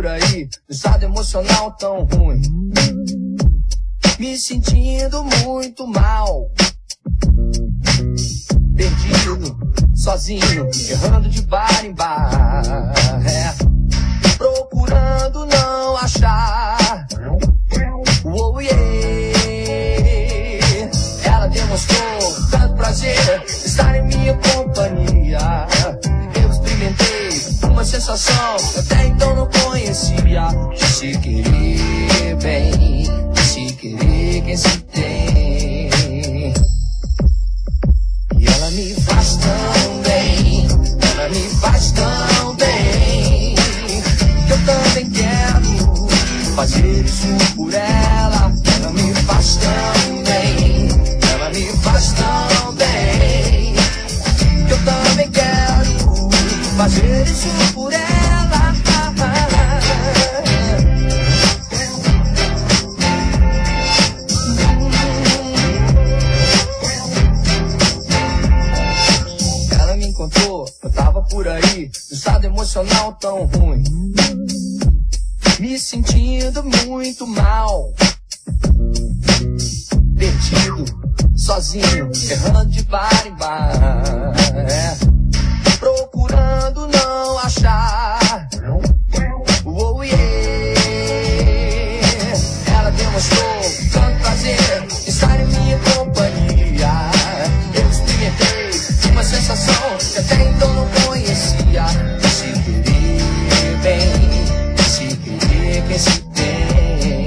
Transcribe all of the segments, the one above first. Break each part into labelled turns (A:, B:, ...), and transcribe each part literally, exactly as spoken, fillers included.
A: por aí, no estado emocional tão ruim, me sentindo muito mal, perdido, sozinho, errando de bar em bar, é, procurando não achar. Oh, yeah. Ela demonstrou tanto prazer estar em minha companhia. Eu experimentei uma sensação que até então não conhecia, de se querer bem, de se querer quem se tem. E ela me faz tão bem, ela me faz tão bem, que eu também quero fazer isso por ela. Ela me faz tão bem, ela me faz tão bem, que eu também quero fazer isso por ela. Ela me encontrou, eu tava por aí, no estado emocional tão ruim, me sentindo muito mal, perdido, sozinho, errando de bar em bar, é, procurando não achar. Oh, yeah. Ela demonstrou tanto prazer estar em minha companhia. Eu experimentei uma sensação que até então não conhecia, de se querer bem, de se querer quem se tem.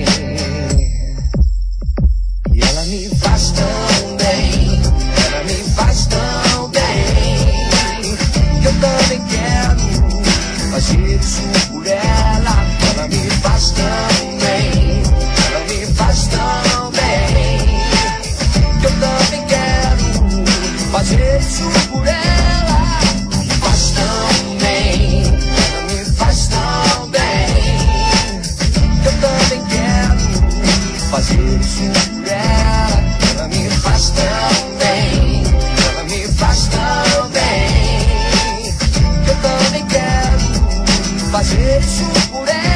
A: E ela me faz tão bem, ela me faz tão bem, que eu também quero fazer isso por ela. Ela me faz tão bem, ela me faz tão bem, que eu também quero fazer isso por ela. Faz tão bem, ela me faz tão bem, que eu também quero fazer isso por ela. Ela me faz tão bem, ela me faz tão bem, que eu também quero fazer isso por ela.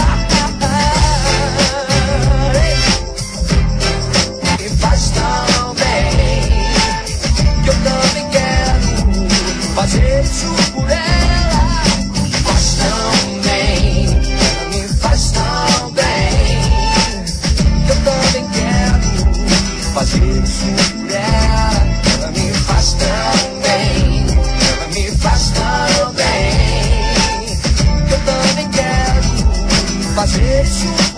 A: Me faz tão bem, que eu também quero fazer isso por ela. Faz tão bem, ela me faz tão bem, que eu também quero fazer isso por ela. Ela me faz tão bem, ela me faz tão bem, que eu também quero fazer isso.